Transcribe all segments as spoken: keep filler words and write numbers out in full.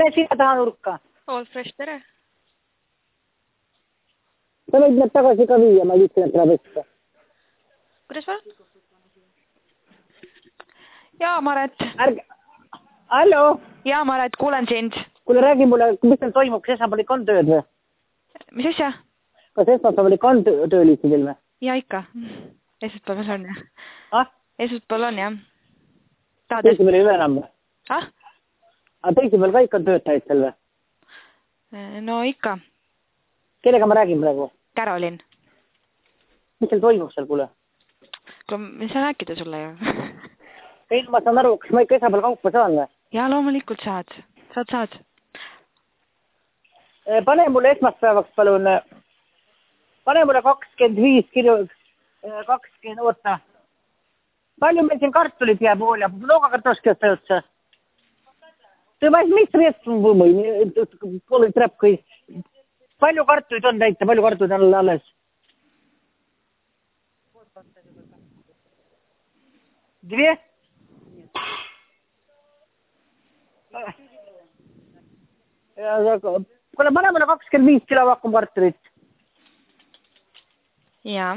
Sina taha nurka. All fresh, tere. Sa võid need tagasi ka viia, ma ei viitsi need ära võtta. Kuidas va? Jaa, Maret. Ärge... Hallo? Jaa, Maret, kuulen sind. Kuule, räägi mulle, mis teil toimub, kas esmaspäeval on tööd või? Mis asja? Kas esmaspäeval on tööliitidel või? Jaa, ikka. Esmaspäeval on, jah. Ah? Esmaspäeval on, jah. Teisipäeval ei ole enam või? Ah? Aga teisipäeval ka ikka on töötajaid seal või? No ikka. Kellega ma räägin praegu? Karolin. Mis seal toimub seal, kuule? Kuule, ma saan rääkida sulle ju. Ei, ma saan aru, kas ma ikka esmaspäeval kaupa saan või? Jaa, loomulikult saad. Saad, saad. Pane mulle esmaspäevaks, palun. Pane mulle kakskümmend viis kilo, kakskümmend, oota. Palju meil siin kartulit jääb hoolja? Много картошки остается? Ты возьми средства вымой, полой тряпкой. Palju kartulit on täita, palju kartulit on alles? Две? Kuule, pane mulle kakskümmend viis kilo vakum kartulit. Jaa.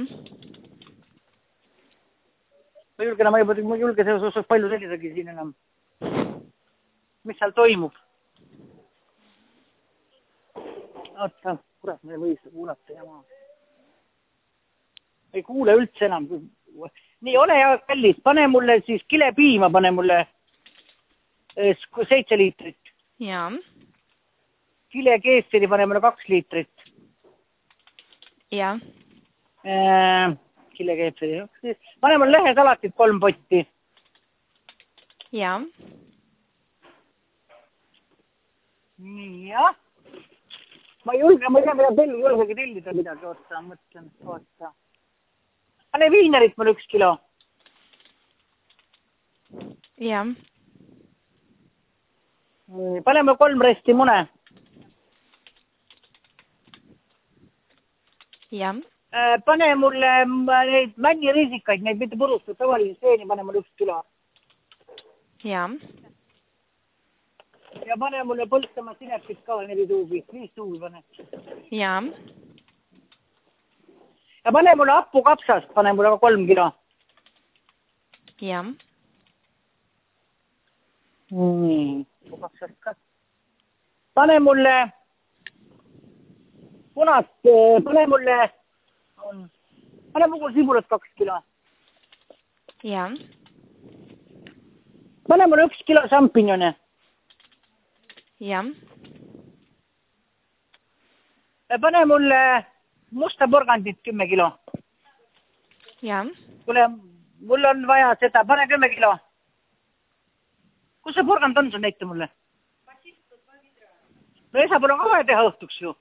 Ma julge, ma ei julge selles osas palju sellisegi siin enam. Mis seal toimub? Oota, kurat, ma ei või kuulata ja ma... Ei kuule üldse enam. Nii, ole ja kallis, pane mulle siis kilepiima, pane mulle seitse liitrit. Jaa. Kile keesteri pane mulle kaks liitrit. Jaa. Kile keesteri. Pane mulle lehesalatit kolm potti. Jaa. Nii, jah. Ma ei julge, ma ei tea, mida telli, julgegi tellida midagi, oota, mõtlen, oota. Pane viinerit mul üks kilo. Jah. Pane mul kolm resti mune. Jah. Pane mulle neid männiriisikaid, neid mitte purustud, tavalisi seeni, pane mul üks kilo. Jah. Ja pane mulle põltama sinepit ka neli tuubi, viis tuubi pane. Jaa. Ja pane mulle happu kapsast, pane mulle ka kolm kilo. Jaa. Nii, happu kapsast ka. Pane mulle punast, pane mulle, pane mulle sibulat kaks kilo. Jaa. Pane mulle üks kilo šampignone. Jah. Pane mulle musta porgandit kümme kilo. Jah. Kuule, mul on vaja seda, pane kümme kilo. Kus see porgand on, sul näita mulle? No esa pole ka vaja teha õhtuks ju.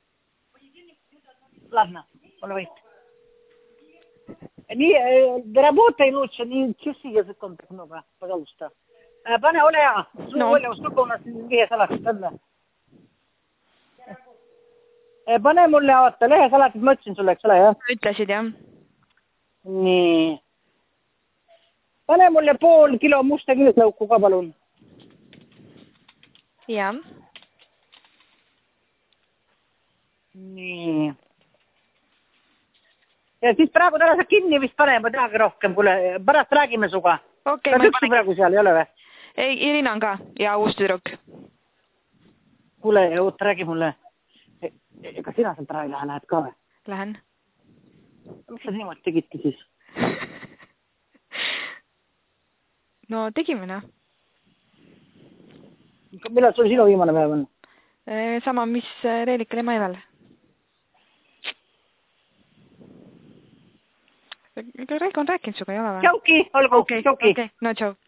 Ладно, ole võit. Nii, работай лучше, не чеси языком так много, пожалуйста. Pane ole hea, sul no. Olja, sul kogunas lehesalatit on või? Pane mulle, oota, lehesalatit ma ütlesin sulle, eks ole, jah? Ütlesid, jah. Nii. Pane mulle pool kilo musta külslauku ka, palun. Jah. Nii. Ja siis praegu täna sa kinni vist pane, ma tehagi rohkem, kuule, pärast räägime suga. Okay, kas üksi praegu seal ei ole või? Ei, Irina on ka ja uus tüdruk. Kuule, oota, räägi mulle. Ega sina sealt ära ei lähe, lähed ka või? Lähen. Mis sa niimoodi tegidki siis? No tegime, noh. Millal sul sinu viimane päev on? Sama, mis Reelikal emaeval. Reiko on rääkinud suga, ei ole või? Tšauki, olgu, tšauki. No tšau.